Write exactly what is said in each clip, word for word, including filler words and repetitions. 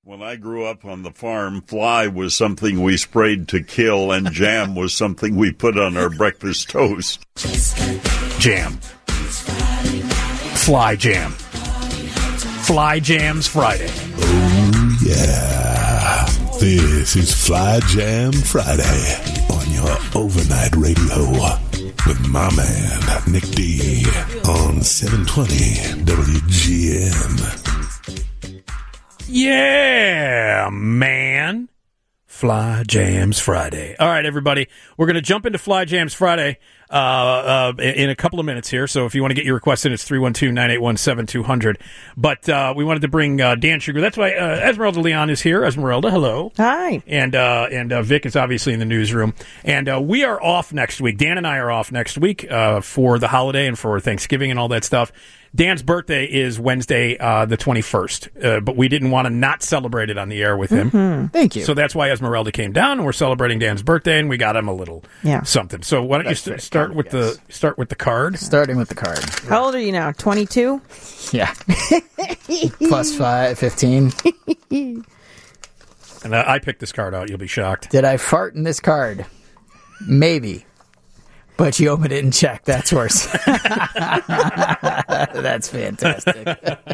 When I grew up on the farm, fly was something we sprayed to kill, and jam was something we put on our breakfast toast. Jam. Fly jam. Fly Jams Friday. Oh, yeah. This is Fly Jam Friday on your overnight radio with my man, Nick D, on seven twenty W G N. Yeah, man. Fly Jams Friday. All right, everybody. We're going to jump into Fly Jams Friday uh, uh, in a couple of minutes here. So if you want to get your request in, it's three one two, nine eight one, seven two zero zero. But uh, we wanted to bring uh, Dan Sugar. That's why uh, Esmeralda Leon is here. Esmeralda, hello. Hi. And uh, and uh, Vic is obviously in the newsroom. And uh, we are off next week. Dan and I are off next week uh, for the holiday and for Thanksgiving and all that stuff. Dan's birthday is Wednesday, uh, the twenty-first, uh, but we didn't want to not celebrate it on the air with him. Mm-hmm. Thank you. So that's why Esmeralda came down, and we're celebrating Dan's birthday, and we got him a little yeah. something. So why don't That's you st- start with the start with the card? Starting with the card. How old are you now? twenty-two? Yeah. Plus five, fifteen. And uh, I picked this card out. You'll be shocked. Did I fart in this card? Maybe. But you opened it and checked. That's worse. That's fantastic.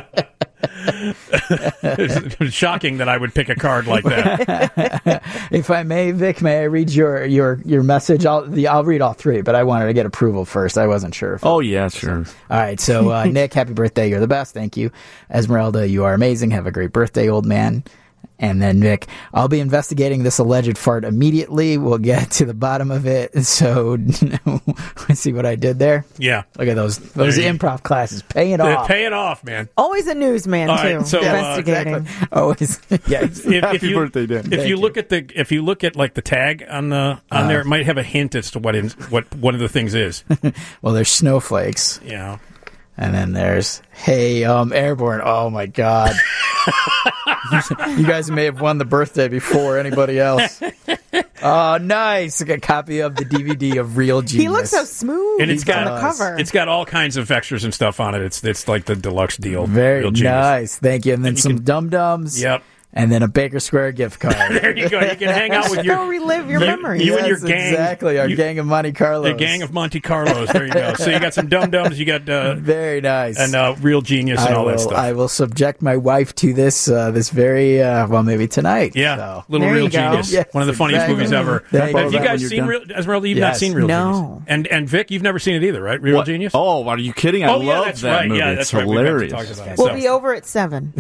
It's shocking that I would pick a card like that. If I may, Vic, may I read your your, your message? I'll the, I'll read all three, but I wanted to get approval first. I wasn't sure. If oh, yeah, sure. All right, so uh, Nick, happy birthday. You're the best. Thank you. Esmeralda, you are amazing. Have a great birthday, old man. And then Nick, I'll be investigating this alleged fart immediately. We'll get to the bottom of it. So, see what I did there? Yeah. Look at those those improv classes paying They're off. paying off, man. Always a newsman, All too. right, so, uh, investigating. Exactly. Always. Yes. If, Happy if you, birthday, Dan. If Thank you you. look at the if you look at like the tag on the on Uh, there, it might have a hint as to what in, what one of the things is. Well, there's snowflakes. Yeah. And then there's, hey, um, Airborne. Oh, my God. You guys may have won the birthday before anybody else. Oh, nice. I got a copy of the D V D of Real Genius. He looks so smooth And it's on got the cover. It's got all kinds of extras and stuff on it. It's it's like the deluxe deal. Very Real Genius. nice. Thank you. And then And you some can- dum-dums. Yep. And then a Baker Square gift card. There you go. You can hang out with Go your relive your you- memories. you and your Yes, gang. Exactly. Our You- gang of Monte Carlos. The gang of Monte Carlos. There you go. So you got some dum dums. You got uh, Very nice. and uh, Real Genius and I all will, that stuff. I will subject my wife to this uh, this very, uh, well, maybe tonight. yeah, So. little There Real you go. Genius. Yes, One of the funniest exactly. movies ever. Thank Have you. you When guys you're seen done. Real Esmeralda? You've not Yes. seen Real No. Genius. And and Vic, you've never seen it either, right? Real What? Genius. Oh, are you kidding? I Oh, love yeah, that's that right. movie. Yeah, it's that's right. We've got to hilarious. talk about it. We'll So- be over at seven.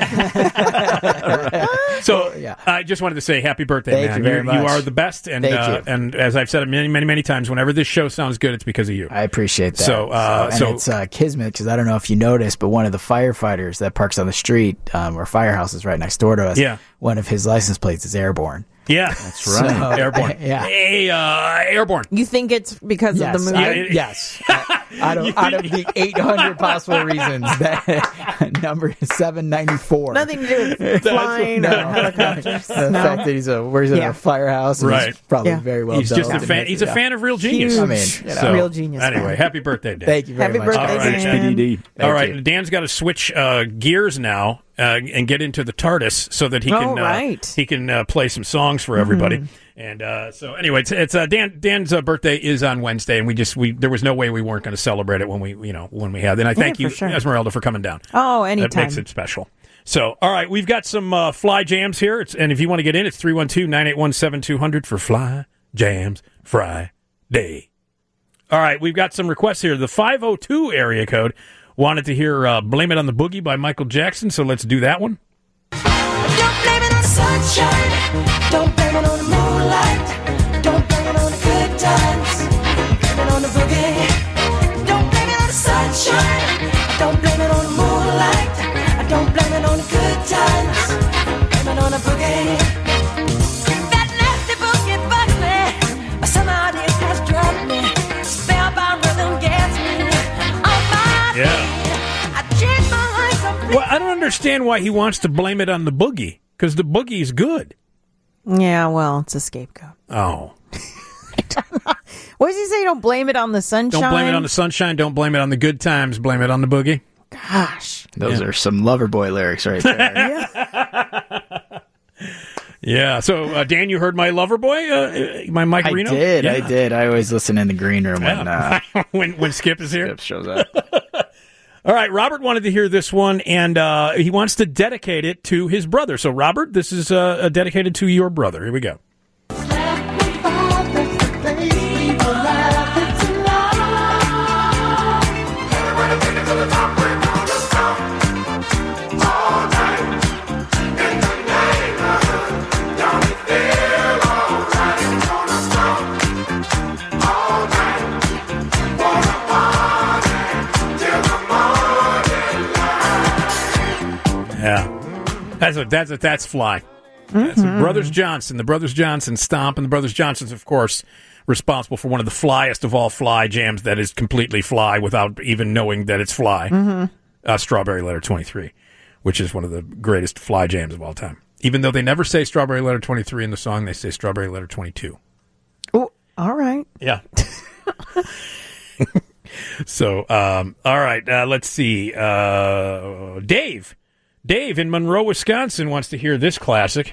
So Yeah. I just wanted to say happy birthday, Thank man. you very you, much. you are the best, and Thank uh, you. and as I've said many, many, many times, whenever this show sounds good, it's because of you. I appreciate that. So, uh, and so- it's uh, Kismet, because I don't know if you noticed, but one of the firefighters that parks on the street, um, or firehouse is right next door to us. Yeah. One of his license plates is Airborne. Yeah, that's right. So, Airborne. yeah. Hey, uh, Airborne. You think it's because Yes, of the movie? I, Yeah, it- yes. out, of, out of the eight hundred possible reasons, that number is seven ninety-four. Nothing to do with flying no. or helicopters. The no. fact that he's a works at Yeah. a firehouse, and Right. he's probably Yeah. very well He's just a done. fan. He's a Yeah. fan of Real Genius. Huge. I mean, you know. So, Real Genius Anyway, fan. happy birthday, Dan. Thank you very Happy much. birthday, All right. Dan. H B D D. Thank All right, you. Dan's got to switch uh, gears now uh, and get into the TARDIS so that he Oh, can uh, right. he can uh, play some songs for everybody. And uh, so, anyway, it's, it's uh, Dan. Dan's uh, birthday is on Wednesday, and we just we there was no way we weren't going to celebrate it when we you know when we had. And I thank Yeah, you, for sure. Esmeralda, for coming down. Oh, That anytime. makes it special. So, all right, we've got some uh, Fly Jams here, it's, and if you want to get in, it's three one two, nine eight one, seven two zero zero for Fly Jams Friday. All right, we've got some requests here. The five oh two area code wanted to hear uh, Blame It on the Boogie by Michael Jackson, so let's do that one. Don't blame it on the sunshine. Don't blame it on the moonlight. Don't blame it on the good times. Blame it on the boogie. Don't blame it on the sunshine. Don't blame it on the moonlight. Don't blame it on the good times. Blame it on the boogie. That nasty boogie bugs me. Somehow it has drugged me. Spellbound rhythm gets me on my Yeah. feet. I changed my life completely. Well, I don't understand why he wants to blame it on the boogie, because the boogie's good. Yeah, well, it's a scapegoat. Oh. What does he say? Don't blame it on the sunshine? Don't blame it on the sunshine, don't blame it on the good times, blame it on the boogie. Gosh. Those Yeah. are some Loverboy lyrics right there. Yeah. So, uh, Dan, you heard my lover boy, uh, my Mike I Reno? did, Yeah. I did. I always listen in the green room when uh, when when Skip is here. Skip shows up. All right, Robert wanted to hear this one, and uh, he wants to dedicate it to his brother. So, Robert, this is uh, dedicated to your brother. Here we go. Yeah, that's a, that's a, that's fly. That's Mm-hmm. Brothers Johnson, the Brothers Johnson stomp, and the Brothers Johnson's, of course, responsible for one of the flyest of all fly jams that is completely fly without even knowing that it's fly. Mm-hmm. Uh, Strawberry Letter twenty-three, which is one of the greatest fly jams of all time. Even though they never say Strawberry Letter twenty-three in the song, they say Strawberry Letter twenty-two. Oh, all right. Yeah. So, um, all right, uh, let's see. Uh, Dave. Dave in Monroe, Wisconsin wants to hear this classic.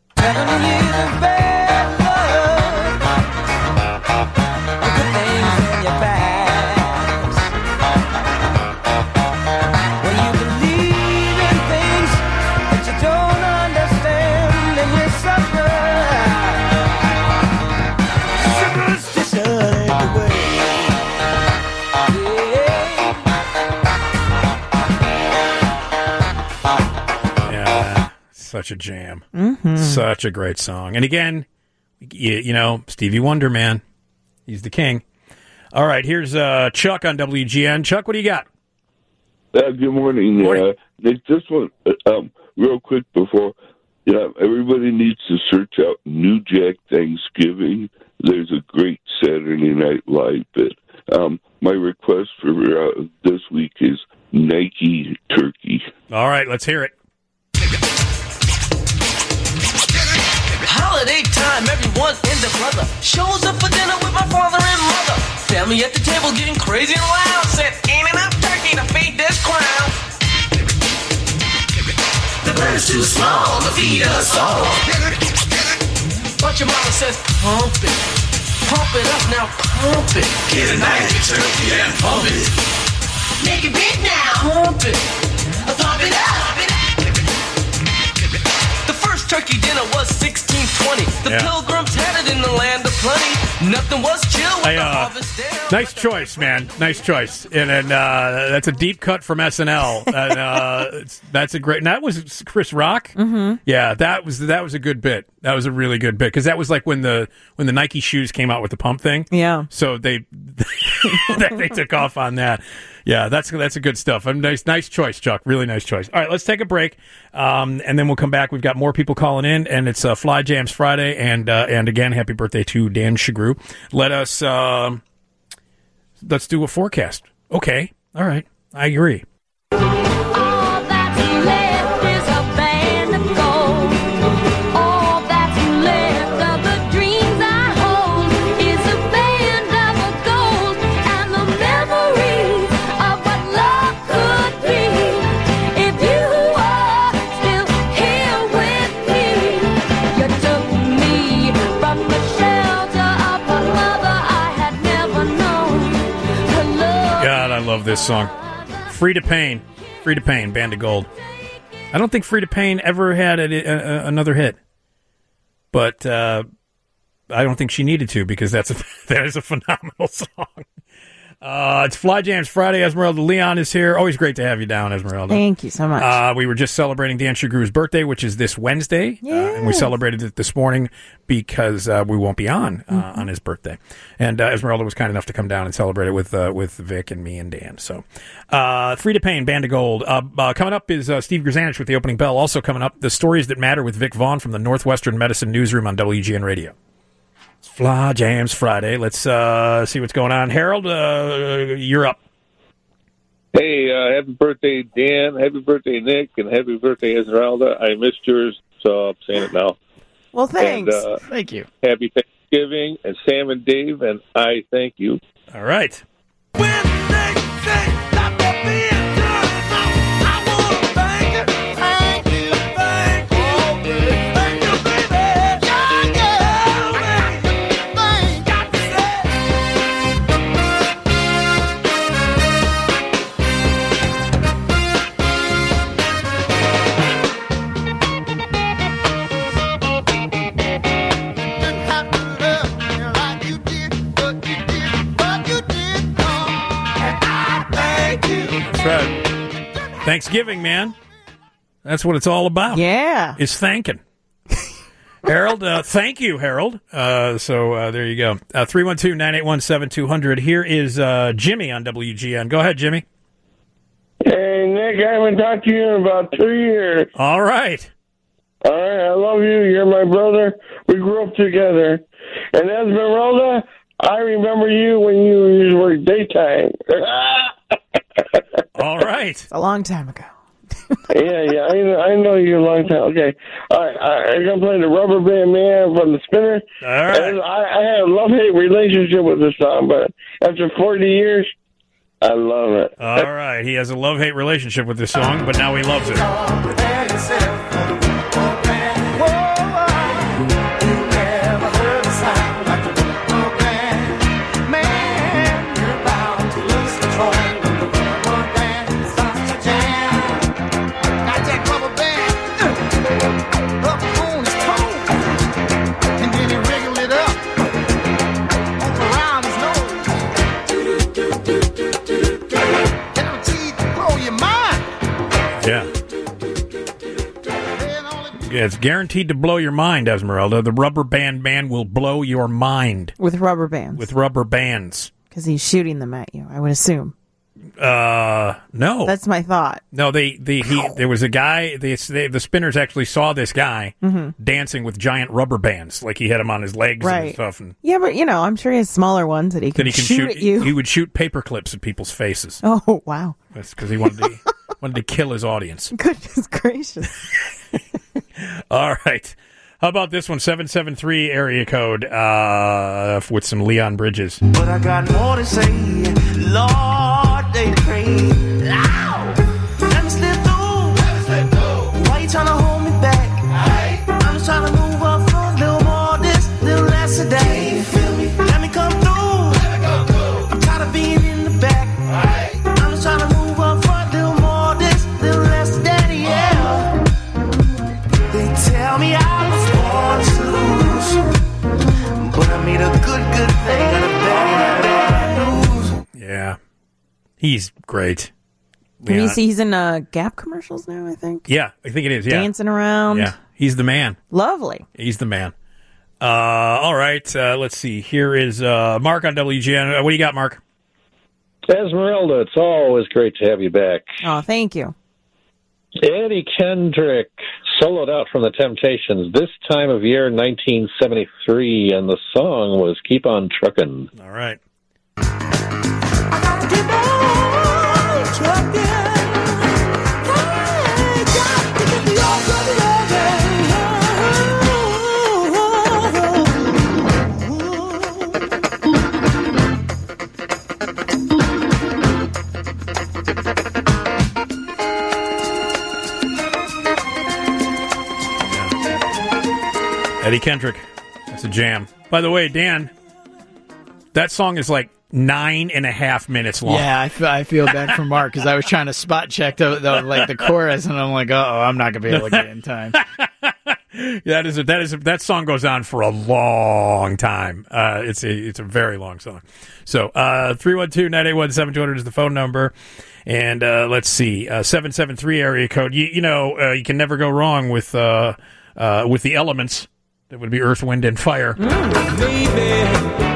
Such a jam. Mm-hmm. Such a great song. And again, you, you know, Stevie Wonder, man. He's the king. All right, here's uh, Chuck on W G N. Chuck, what do you got? Uh, good morning. Morning. Uh, Nick, just one, uh, um, real quick before, you know, everybody needs to search out New Jack Thanksgiving. There's a great Saturday Night Live bit. Um, my request for uh, this week is Nike Turkey. All right, let's hear it. Holiday time, everyone and their brother shows up for dinner with my father and mother. Family at the table getting crazy and loud. Said, ain't enough turkey to feed this crowd. The bird's too small to feed us all. But your mama says, pump it. Pump it up now, pump it. Get a Nike turkey and pump it. Make it big now. Pump it. Pump it up. The first turkey dinner was sixteen twenty. The Yeah. Pilgrims had it in the land of plenty. Nothing was chill with I, the uh, harvest down. Nice choice, man. Nice choice. And, and uh, that's a deep cut from S N L. And, uh, it's, that's a great. And that was Chris Rock. Mm-hmm. Yeah, that was that was a good bit. That was a really good bit because that was like when the when the Nike shoes came out with the pump thing. Yeah. So they they took off on that. Yeah, that's that's a good stuff. A nice nice choice, Chuck. Really nice choice. All right, let's take a break, um, and then we'll come back. We've got more people calling in, and it's uh, Fly Jams Friday, and uh, and again, happy birthday to Dan Shagru. Let us um, let's do a forecast. Okay, all right, I agree. All that's left is a band of gold. All that's left of the dreams I hold is a band of gold and the memories of what love could be. If you are still here with me, you took me from the shelter of a mother I had never known to love. God, I love this song. Free to Pain. Free to Pain, Band of Gold. I don't think Free to Pain ever had a, a, a, another hit. But uh, I don't think she needed to because that's a, that is a phenomenal song. Uh, it's Fly Jams Friday. Esmeralda Leon is here. Always great to have you down, Esmeralda. Thank you so much. Uh, we were just celebrating Dan Shagru's birthday, which is this Wednesday, uh, and we Yes. celebrated it this morning because uh, we won't be on uh, Mm-hmm. on his birthday. And uh, Esmeralda was kind enough to come down and celebrate it with uh, with Vic and me and Dan. So, uh, Free to Pain, Band of Gold. Uh, uh, coming up is uh, Steve Grzanich with the opening bell. Also coming up, the Stories That Matter with Vic Vaughn from the Northwestern Medicine Newsroom on W G N Radio. It's Fly Jams Friday. Let's uh, see what's going on. Harold, uh, you're up. Hey, uh, happy birthday, Dan. Happy birthday, Nick. And happy birthday, Esmeralda. I missed yours, so I'm saying it now. well, thanks. And uh, Thank you. happy Thanksgiving. And Sam and Dave, and I thank you. All right. When they say stop the being good, I wanna thank you, thank you, thank you, thank you, baby. Thanksgiving, man. That's what it's all about. Yeah. Is thanking. Harold, uh, thank you, Harold. Uh, so uh, there you go. Uh, three one two, nine eight one, seven two zero zero. Here is uh, Jimmy on W G N. Go ahead, Jimmy. Hey, Nick, I haven't talked to you in about two years. All right. All right, I love you. You're my brother. We grew up together. And Esmeralda, I remember you when you were daytime. All right. It's a long time ago. yeah, yeah, I know, I know you a long time. Okay. All right, I, I'm going to play the Rubber Band Man from the Spinner. All right. And I, I had a love-hate relationship with this song, but after forty years, I love it. All right. He has a love-hate relationship with this song, but now he loves it. Yeah. Yeah, it's guaranteed to blow your mind, Esmeralda. The Rubber Band Man will blow your mind. With rubber bands. With rubber bands. Because he's shooting them at you, I would assume. Uh, no. That's my thought. No, they, they he there was a guy. They, they, the Spinners actually saw this guy Mm-hmm. dancing with giant rubber bands, like he had him on his legs Right. and stuff. And Yeah, but, you know, I'm sure he has smaller ones that he can, then he can shoot, shoot. at you. He would shoot paper clips at people's faces. Oh, wow. That's because he wanted to wanted to kill his audience. Goodness gracious. All right. How about this one? seven seven three area code uh, with some Leon Bridges. But I got more to say. Lord, they pray. Ow! Let me slip through. Let me slip through. Why you trying to hold me back? Aye. I'm just trying to move up front. Little more this, little less of that. Can you feel me? Let me come through. Let me come through. I'm tired of being in the back. Aye. I'm just trying to move up front. Little more this, little less of that. Yeah. They tell me I was born to lose, but I made a good, good thing out of bad, bad news. Yeah. He's great. Can you Leon. see he's in uh, Gap commercials now, I think? Yeah, I think it is. Yeah. Dancing around. Yeah. He's the man. Lovely. He's the man. Uh, all right. Uh, let's see. Here is uh, Mark on W G N. Uh, what do you got, Mark? Esmeralda, it's always great to have you back. Oh, thank you. Eddie Kendrick soloed out from the Temptations this time of year, nineteen seventy-three, and the song was Keep On Truckin'. All right. Eddie Kendrick. That's a jam. By the way, Dan, that song is like nine and a half minutes long. Yeah, I, f- I feel bad for Mark because I was trying to spot check the, the like the chorus, and I'm like, oh, I'm not gonna be able to get it in time. that is a, that is a, that song goes on for a long time. Uh, it's a it's a very long song. So uh, three one two, nine eight one, seven two zero zero is the phone number. And uh, let's see, uh, seven seven three area code. You, you know, uh, you can never go wrong with uh, uh, with the elements. That would be Earth, Wind, and Fire. Mm, baby.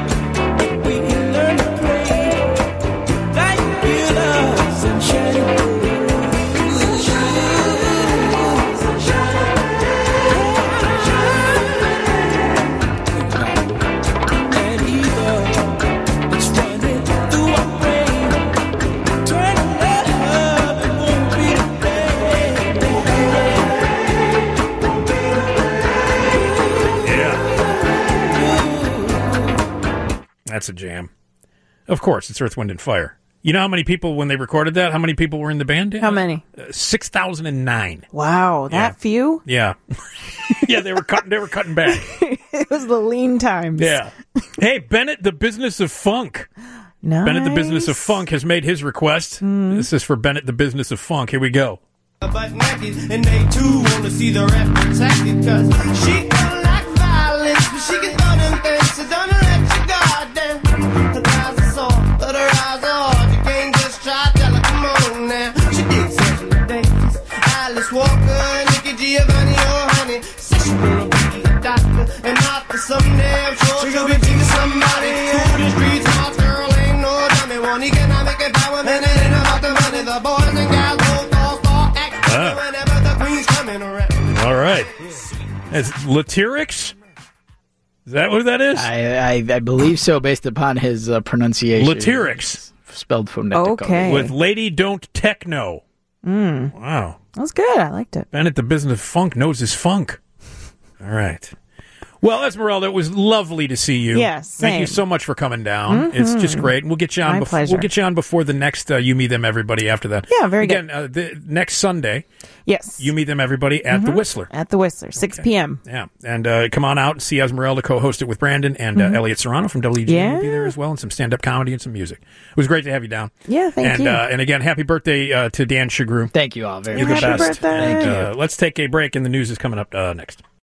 That's a jam. Of course, it's Earth, Wind, and Fire. You know how many people, when they recorded that, how many people were in the band? How many? Uh, six thousand nine. Wow, that Yeah. few? Yeah. yeah, they were cutting they were cutting back. It was the lean times. Yeah. Hey, Bennett, the Business of Funk. Nice. Bennett, the Business of Funk, has made his request. Mm. This is for Bennett, the Business of Funk. Here we go. But naked, and they too want to see the ref protected, cause she don't like violence, but she can throw them things, so don't let your guard down. Her eyes are soft, but her eyes are hard, you can't just try to tell her, come on now. She digs sexually It's Latyrix? Is that what that is? I, I, I believe so, based upon his uh, pronunciation. Latyrix. Spelled phonetically. Okay. With Lady Don't Techno. Mm. Wow. That was good. I liked it. Ben at the Business of Funk knows his funk. All right. Well, Esmeralda, it was lovely to see you. Yes, Thank you same. so much for coming down. Mhm. It's just great. We'll get you on. My bef- pleasure. We'll get you on before the next uh, You Meet Them Everybody after that. Yeah, very Again, uh, the next Sunday. Yes. You Meet Them Everybody at the Mhm. Whistler. At the Whistler, six p.m. Yeah, and uh, come on out and see Esmeralda co-host it with Brandon and uh, Mhm. Elliot Serrano from W G N will be Yeah. there as well, and some stand-up comedy and some music. It was great to have you down. Yeah, thank and, you. Uh, and again, happy birthday uh, to Dan Shagru. Thank you all very You're much. the Happy best. birthday. And, Thank uh, let's take a break, and the news is coming up uh, next.